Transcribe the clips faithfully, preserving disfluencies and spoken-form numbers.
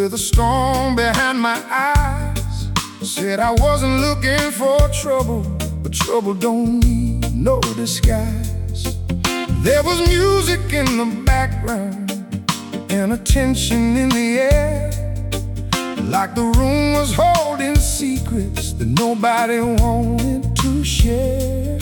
with a storm behind my eyes. Said I wasn't looking for trouble, but trouble don't need no disguise. There was music in the background and a tension in the air, like the room was holding secrets that nobody wanted to share.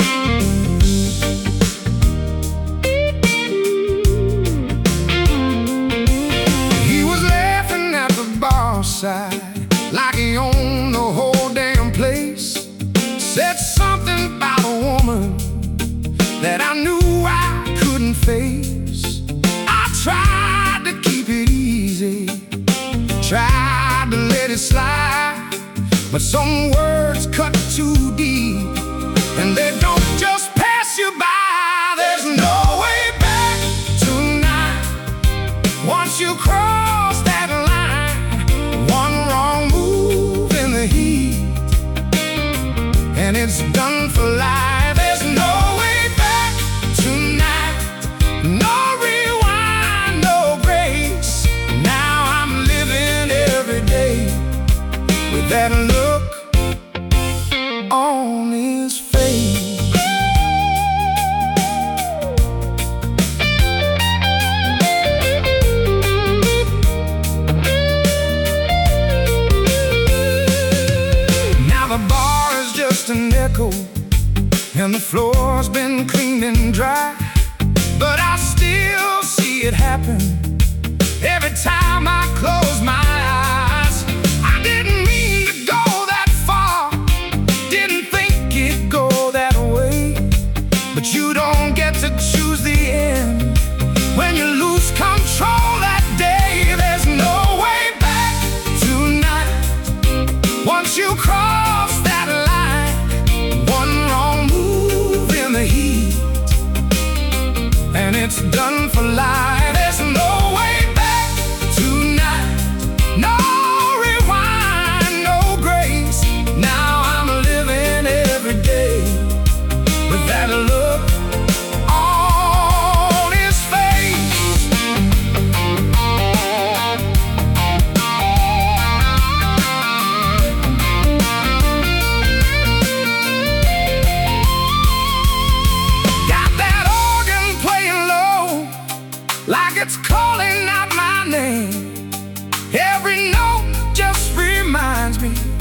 He was laughing at the bar side like he owned the whole damn place. Said something about a woman that I knew I couldn't face. I tried to keep it easy, tried to let it slide, but some words cut too deep, and they don't just pass you by. There's no way back tonight. Once you cross that line, one wrong move in the heat, and it's done for life. There's no way back tonight. No rewind, no grace. Now I'm living every day with that look on his face. Now the bar is just an echo, and the floor's been cleaned and dry, but I still see it happen every time I close my eyes. I didn't mean to go that far, didn't think it'd go that way, but you don't get to choose the end when you lose control that day. There's no way back tonight. Once you cross that line, one wrong move in the heat, and it's done for life. There's no way back tonight. No rewind, no grace. Now I'm living every day with that look on his face. Got that organ playing low, like it's calling out my name. Every note just reminds me